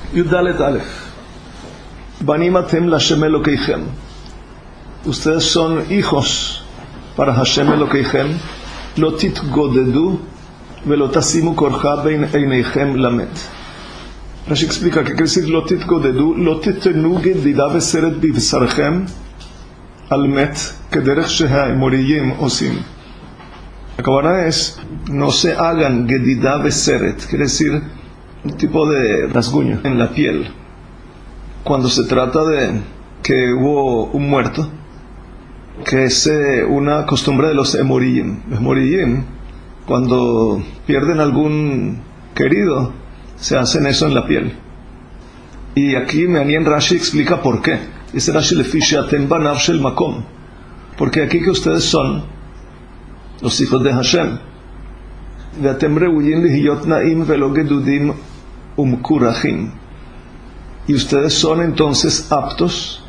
Yudalet Aleph. Banim atem Lashem Elokeichem. Ustedes son hijos para Hashem Elokeichem. Lo titgodedu velo tasimu korcha bein eineichem lamet. Rashi explica que quiere decir lo titgodedu, lo titenu gedida veseret bivsarchem al met kederech shehaemoriyim osim. La cabana es, no se hagan gedida veseret, quiere decir un tipo de rasguño en la piel. Cuando se trata de que hubo un muerto, que es una costumbre de los emoriyim. Los emoriyim, cuando pierden algún querido, se hacen eso en la piel. Y aquí Me'anien Rashi explica por qué. Dice Rashi lefi she'atem banav shel makom, porque aquí que ustedes son los hijos de Hashem. Ve'atem reuyim lihiyot na'im velo gedudim umkurachim. Y ustedes son entonces aptos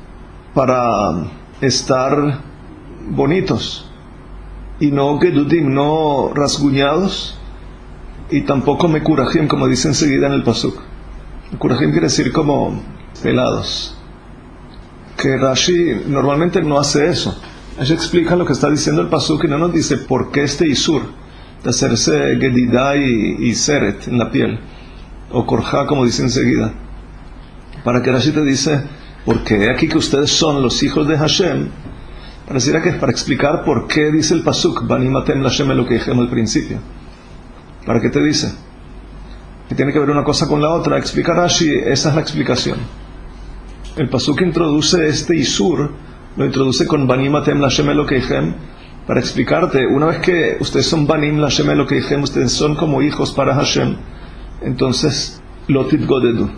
para estar bonitos y no gedudim, no rasguñados, y tampoco mekurajim, como dice enseguida en el pasuk. Mekurajim quiere decir como pelados, que Rashi normalmente no hace eso. Rashi explica lo que está diciendo el pasuk y no nos dice por qué este isur de hacerse gedidá y seret en la piel, o korja, como dice enseguida. Para que Rashi te dice porque aquí que ustedes son los hijos de Hashem, pareciera que es para explicar por qué dice el pasuk Banim atem Lashem Elokeichem al principio. ¿Para qué te dice? Que tiene que ver una cosa con la otra. Explica Rashi, esa es la explicación. El pasuk introduce este isur, lo introduce con Banim atem Lashem Elokeichem, para explicarte, una vez que ustedes son Banim Lashem Elokeichem, ustedes son como hijos para Hashem, entonces lo titgodedu.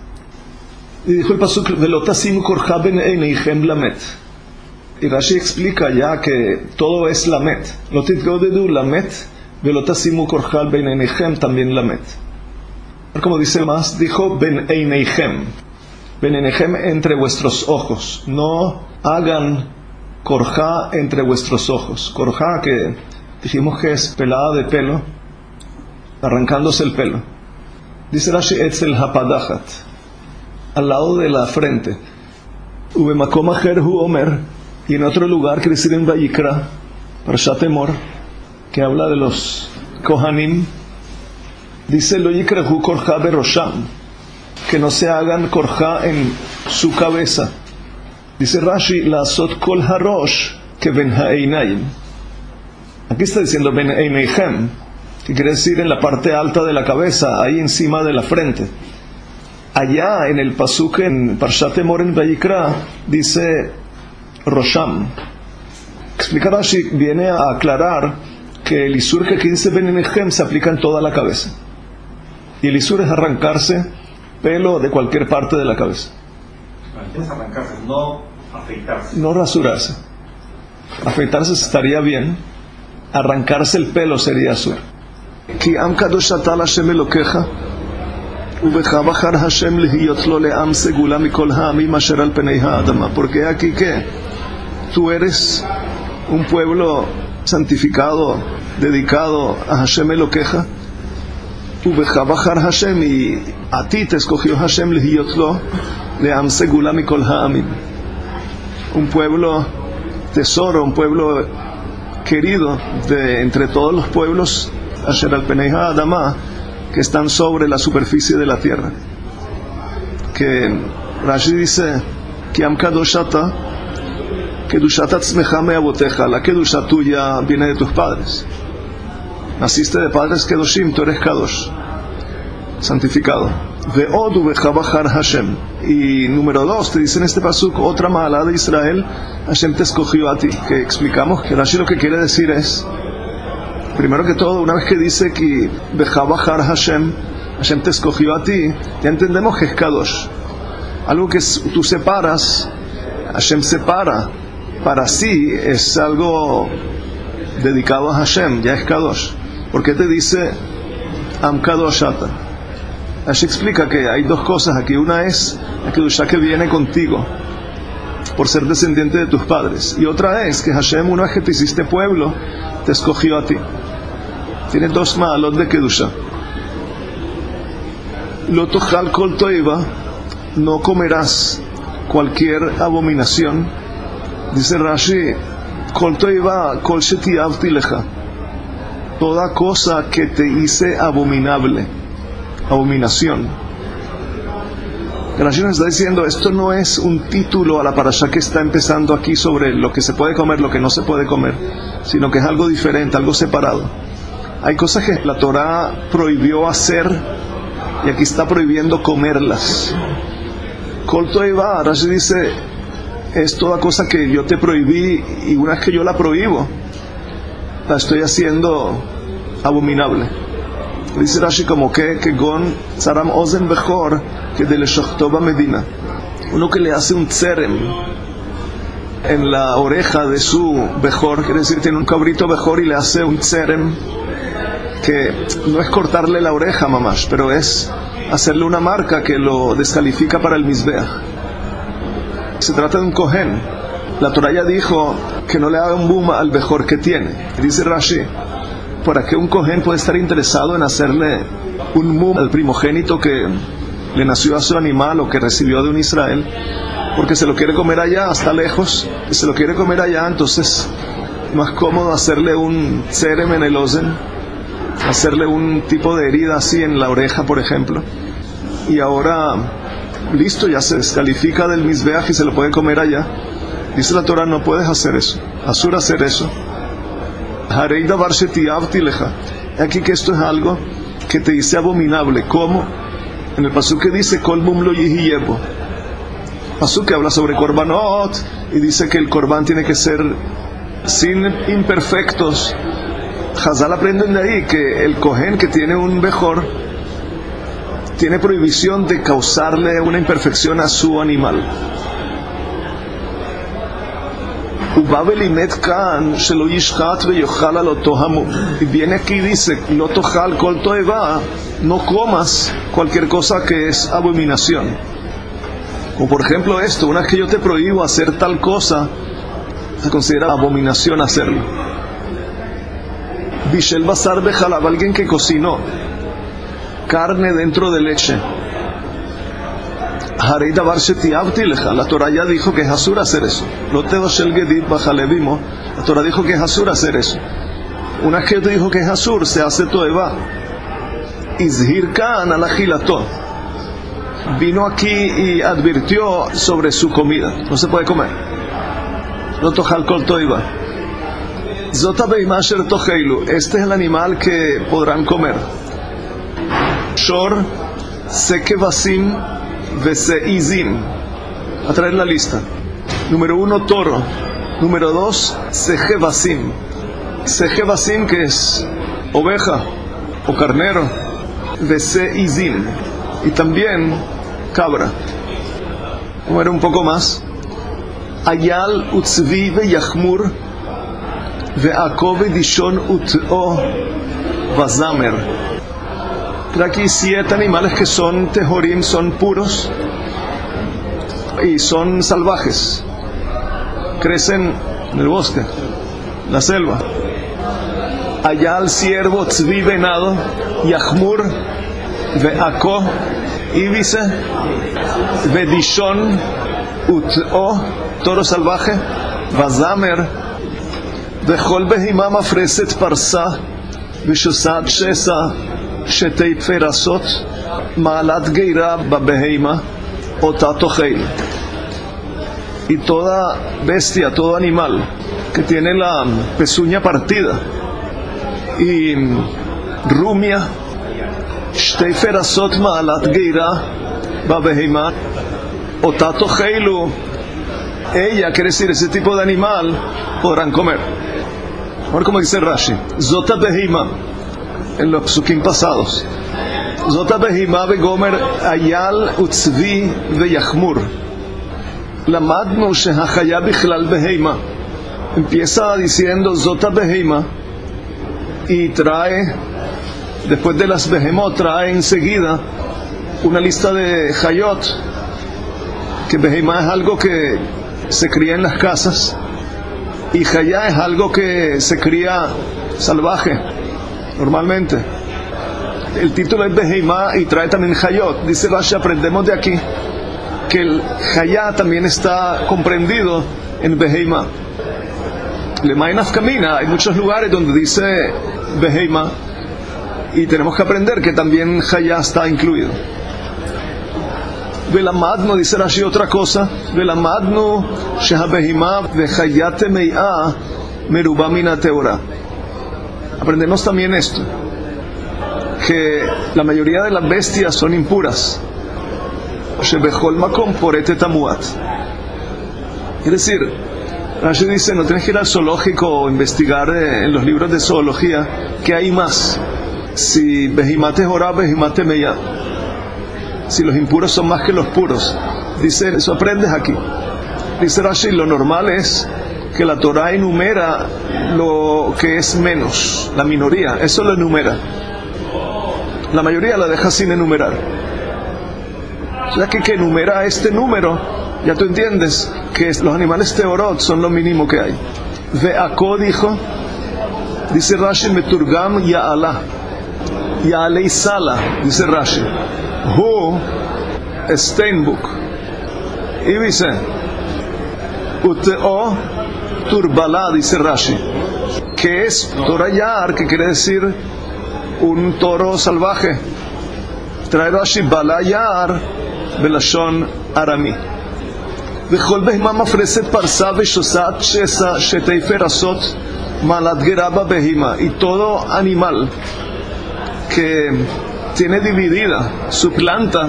Y dijo el pasuk velo tasimu korcha bein eineichem lamet. Y Rashi explica ya que todo es lamet. Lo titgodedu lamet, velo tasimu korcha bein eineichem también lamet. Como dice más, dijo bein eineichem. Bein eineichem, entre vuestros ojos. No hagan korcha entre vuestros ojos. Korcha, que dijimos que es pelada de pelo, arrancándose el pelo. Dice Rashi etzel hapadachat, al lado de la frente. Ubemakom acher hu omer, y en otro lugar, quiere decir en Vayikra, Parashat Emor, que habla de los Kohanim, dice lo yikrahu korcha berosham, que no se hagan korcha en su cabeza. Dice Rashi la asot kol harosh que ben ha'einayim. Aquí está diciendo ben eineichem, que quiere decir en la parte alta de la cabeza, ahí encima de la frente. Allá en el pasuk en Parshat Emor en Vayikra dice Rosham. Explica Rashi, viene a aclarar que el isur que aquí dice Ben Eineichem se aplica en toda la cabeza. Y el isur es arrancarse pelo de cualquier parte de la cabeza. Es arrancarse, no afeitarse. No rasurarse. Afeitarse estaría bien. Arrancarse el pelo sería asur. Ki am kadosh ata Lashem Elokecha. Porque aquí que tú eres un pueblo santificado, dedicado a Hashem Elokecha, y a ti te escogió Hashem lihiyotlo le'am segula mikol ha'amim, un pueblo tesoro, un pueblo querido de entre todos los pueblos asher al penei ha'adama, que están sobre la superficie de la tierra. Que Rashi dice Kiam kadoshata kedushat atzmecha me'avotecha, la kedusha tuya viene de tus padres. Naciste de padres kedoshim, tú eres kadosh, santificado. Ve'od uvecha bachar Hashem. Y número 2, te dice en este pasuk, otra ma'alá de Israel, Hashem te escogió a ti. Que explicamos que Rashi lo que quiere decir es, primero que todo, una vez que dice que Bejabajar Hashem, Hashem te escogió a ti, ya entendemos que es Kadosh. Algo que tú separas, Hashem separa. Para sí es algo dedicado a Hashem, ya es Kadosh. ¿Por qué te dice Am Kadosh Ata? Hashem explica que hay dos cosas aquí. Una es la Kedushá que viene contigo por ser descendiente de tus padres. Y otra es que Hashem, una vez que te hiciste pueblo, te escogió a ti. Tiene dos ma'alot de Kedusha. Lo tochal kol toiva, no comerás cualquier abominación. Dice Rashi, kol toiva kol shetiavti lecha, toda cosa que te hice abominable, abominación. Rashi nos está diciendo, esto no es un título a la parashá que está empezando aquí sobre lo que se puede comer, lo que no se puede comer, sino que es algo diferente, algo separado. Hay cosas que la Torá prohibió hacer y aquí está prohibiendo comerlas. Kol toiva, Rashi dice, es toda cosa que yo te prohibí y una vez que yo la prohíbo, la estoy haciendo abominable. Dice Rashi como que gon zaram ozen bechor que de leshochtoba medina, uno que le hace un tserem en la oreja de su bechor, quiere decir tiene un cabrito bechor y le hace un tserem, que no es cortarle la oreja mamash, pero es hacerle una marca que lo descalifica para el mizbeach. Se trata de un kohen. La Torá ya dijo que no le haga un boom al bechor que tiene. Dice Rashi, ¿para qué un kohen puede estar interesado en hacerle un boom al primogénito que le nació a su animal o que recibió de un Israel? Porque se lo quiere comer allá, hasta lejos, y se lo quiere comer allá, entonces más cómodo hacerle un tserem en el ozen, hacerle un tipo de herida así en la oreja, por ejemplo, y ahora listo, ya se descalifica del mizbeach y se lo puede comer allá. Dice la Torah, no puedes hacer eso, asur hacer eso. Harei davar shetiavti lecha, aquí que esto es algo que te dice abominable. ¿Cómo? En el pasuk que dice kol mum lo yihiyebo, pasuk que habla sobre korbanot y dice que el korban tiene que ser sin imperfectos. Hazal aprenden de ahí que el kohen que tiene un bechor tiene prohibición de causarle una imperfección a su animal. Y viene aquí y dice, lo tochal kol toeva, no comas cualquier cosa que es abominación. Como por ejemplo esto, una vez que yo te prohíbo hacer tal cosa, se considera abominación hacerlo. Bishel basar bejalab, alguien que cocinó carne dentro de leche. Harei davar shetiavti lecha, la Torah ya dijo que es asur hacer eso. Lo tedo shel gedit bajalevimo, la Torah dijo que es asur hacer eso. Una vez que te dijo que es asur, se hace toeva. Izhir kan alajilato, vino aquí y advirtió sobre su comida, no se puede comer. No tochal kol toeva. Zota beima asher tocheilu, este es el animal que podrán comer. Shor, sekevasim, veseizim. A traer la lista. Número 1, toro. Número 2, sekevasim. Sekevasim, que es oveja o carnero. Veseizim. Y también cabra. Vamos a ver un poco más. Ayal utzvi veyachmur ve'ako vedishon ut'o vazamer. Aquí 7 animales que son tejorim, son puros y son salvajes, crecen en el bosque, la selva. Ayal, ciervo, tzvi, venado, yachmur, ve'ako, íbice, vedishon, ut'o, toro salvaje, vazamer, vechol behima mafreset parsa, veshosat shesa, שתי פרסות מעלת גירה בבהמה אותה תאכל. Y toda bestia, todo animal que tiene la pezuña partida y rumia, שתי פרסות מעלת גירה בבהמה אותה תאכלו, ella, quiere decir ese tipo de animal, podrán comer. Ahora como dice Rashi, zota behima, en los psukim pasados. Zota behima begomer ayal utzvi veyachmur. Lamadnu shehachaya bichlal behima. Empieza diciendo Zota behima y trae, después de las behemot, trae enseguida una lista de hayot, que behima es algo que se cría en las casas y hayá es algo que se cría salvaje normalmente. el título es Beheimá y trae también Hayot. Dice Rashi, aprendemos de aquí que el Hayá también está comprendido en Beheimá. Lemay nafkamina, hay muchos lugares donde dice Beheimá y tenemos que aprender que también Hayá está incluido. Velamadnu, dice Rashi otra cosa, Velamadnu shehabehimá vehayate mei'a merubá mina teorá. Aprendemos también esto, que la mayoría de las bestias son impuras. Shebechol makom porete tamuat. Es decir, Rashi dice, no tienes que ir al zoológico o investigar en los libros de zoología que hay más. Si behimate jorá, behimate meya. Si los impuros son más que los puros. Dice, eso aprendes aquí. Dice Rashi, lo normal es que la Torah enumera lo que es menos, la minoría, eso lo enumera. La mayoría la deja sin enumerar. Ya que enumera este número, ya tú entiendes que los animales teorot son lo mínimo que hay. Ve'ako dijo, dice Rashi, meturgam ya'ala, ya'alei sala, dice Rashi, hu steinbuk, y dice, uteo turbala, dice Rashi, que es torayar, que quiere decir un toro salvaje. Trae Rashi, balayar, belashon arami. וכל בהמה מפרסת פרסה ושוסעת שסע שתי פרסות מעלת גרה בבהמה. Y todo animal que tiene dividida su planta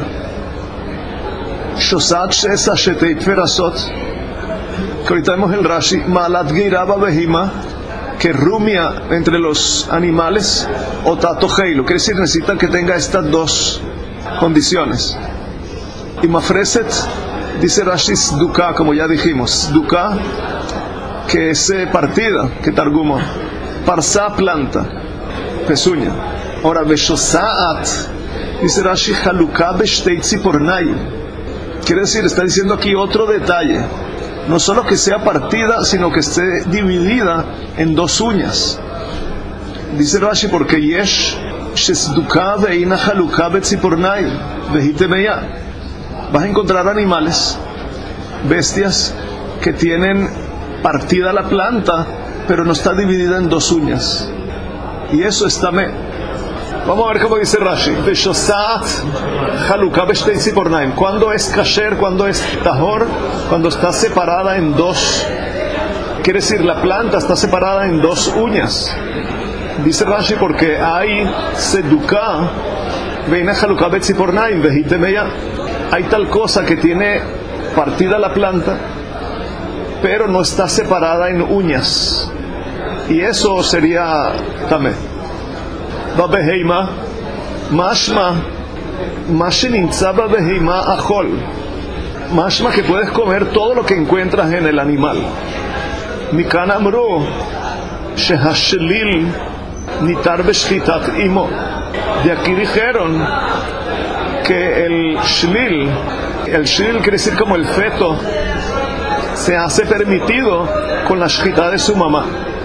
שוסעת שסע שתי פרסות, que ahorita vemos el Rashi, מעלת גרה בבהמה, que rumia entre los animales, o tatoheilo, quiere decir necesita que tenga estas dos condiciones. Y mafreset, dice Rashi, duka, como ya dijimos, duka, que es partida, que targumo, parsa, planta, pezuña. Ahora, beshosaat, dice Rashi, haluka beshtei tzipornai, quiere decir, está diciendo aquí otro detalle, no solo que sea partida, sino que esté dividida en dos uñas. Dice Rashi, porque yesh shesduka veina haluka betzipornai vehitemeya. Vas a encontrar animales, bestias, que tienen partida la planta, pero no está dividida en dos uñas. Y eso está me. Vamos a ver cómo dice Rashi. ¿Cuándo es kasher? ¿Cuándo es tahor? Cuando está separada en dos. Quiere decir, la planta está separada en dos uñas. Dice Rashi, porque hay seduka, veina haluka betzipornaim, vehitemeya. Hay tal cosa que tiene partida la planta, pero no está separada en uñas. Y eso sería tamé. Va beheima, mashma, mashinintza va beheima ajol. Mashma, que puedes comer todo lo que encuentras en el animal. Mikan amru, shehashlil nitar beshchitat imo. De aquí dijeron que el shlil quiere decir como el feto, se hace permitido con la shchita de su mamá.